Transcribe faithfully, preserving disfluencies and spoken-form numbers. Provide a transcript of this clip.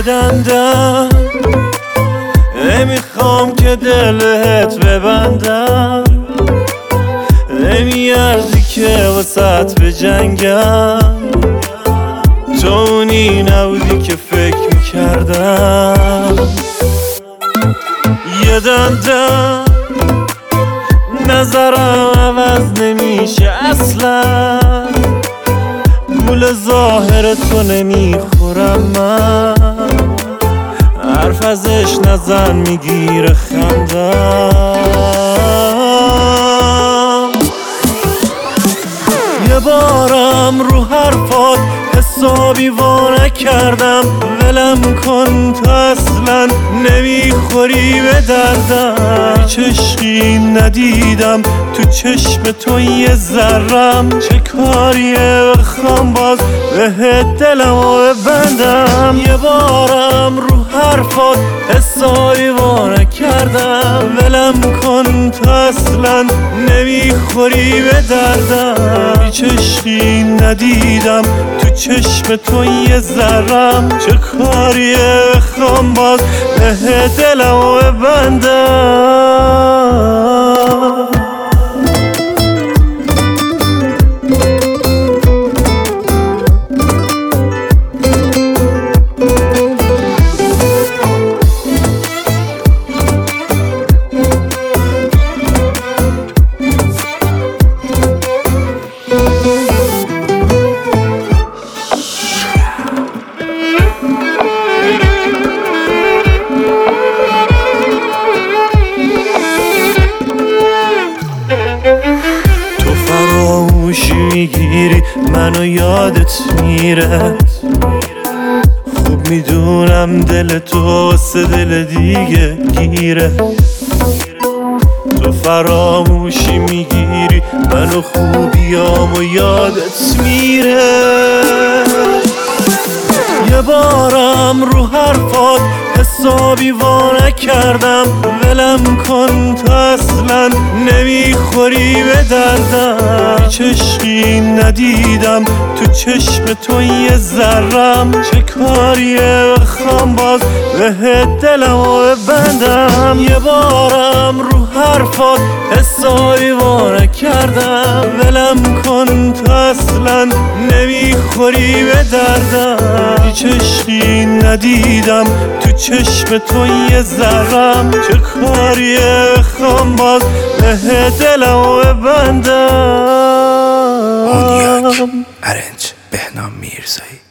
دندم نمیخوام که دلت ببندم، نمیارزی که واسط به جنگم، تو اونی نبودی که فکر میکردم. یه دندم نظرم عوض نمیشه اصلا، گول ظاهر تو نمیخورم من، حرف ازش نزن میگیره خندم. یه بارم رو حرفات حسابی وا نکردم، ولم کن تو اصلا نمیخوری به دردم. هیچ عشقی ندیدم تو چشم تو یه ذرم، چه کاریه بخوام باز بهت دلمو ببندم. یه بارم رو حرفات حسابی وا نکردم، ولم کن تو اصلا نمیخوری به دردم. هیچ عشقی ندیدم تو چشم تو یه ذرم، چه کاریه بخوام باز به دلمو ببندم. میگیری منو یادت میره، خوب میدونم دل تو واسه دل دیگه گیره. تو فراموشی میگیری منو خوبیامو یادت میره. یه بارم رو حرفات حسابی وا نکردم، ولم کن تو اصلا نمیخوری به دردم. هیچ عشقی ندیدم تو چشم تو یه ذرم، چه کاریه بخوام باز به دلمو ببندم. یه بارم رو حرفات حسابی وا نکردم، ولم کن تو اصلا نمیخوری به دردم. هیچ عشقی ندیدم تو چشم تو یه ذرم، چه کاریه بخوام باز به دلمو ببندم. هونیاک ارنج بهنام میرزایی.